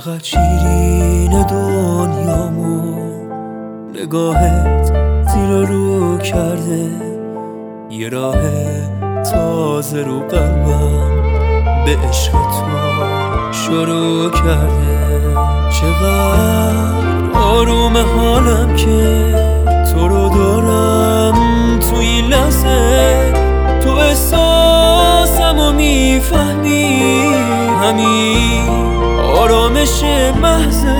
چقدر شیرین دنیامو نگاهت زیر رو کرده، یه راه تازه رو قلبم به عشق تو شروع کرده. چقدر آروم حالم که تو رو دارم تو این لحظه، تو احساسمو میفهمی، همین آرامش محضه.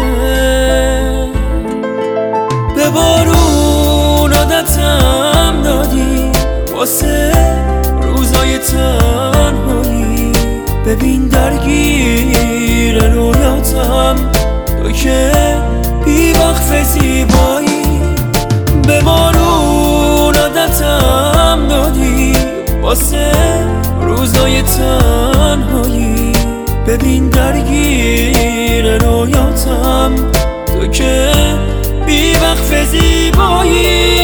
به بارون عادتم دادی واسه روزای تنهایی، ببین درگیر رویاتم تو که بی وقف زیبایی. به بارون عادتم دادی واسه روزای تنهایی، ببین درگیر رویاتم تو که بی وقف زیبایی.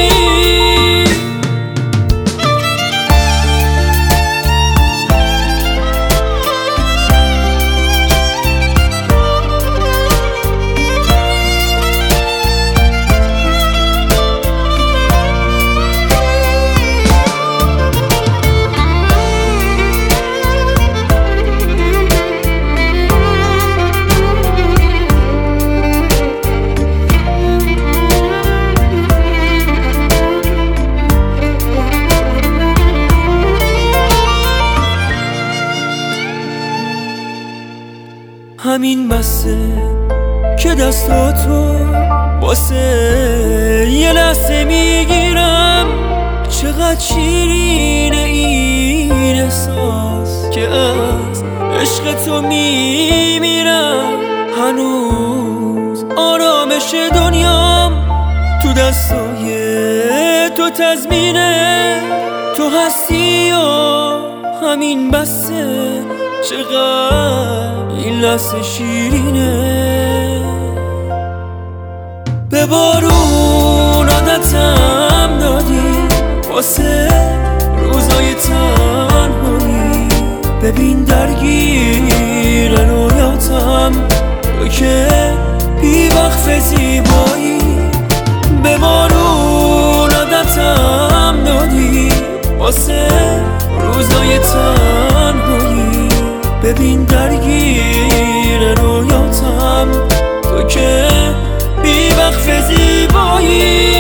همین بسه که دستاتو واسه یه لحظه میگیرم، چقدر شیرینه این احساس که از عشق تو میمیرم. هنوز آرامش دنیام تو دستای تو تضمینه، تو هستی و همین بسه. چقدر این لحظه شیرینه. به بارون عادتم دادی واسه روزای تنهایی، ببین درگیر رویاتم تو که بی وقف زیبایی. به بارون عادتم دادی واسه روزای تنهایی، ببین درگیر رویاتم تو که بی وقف زیبایی.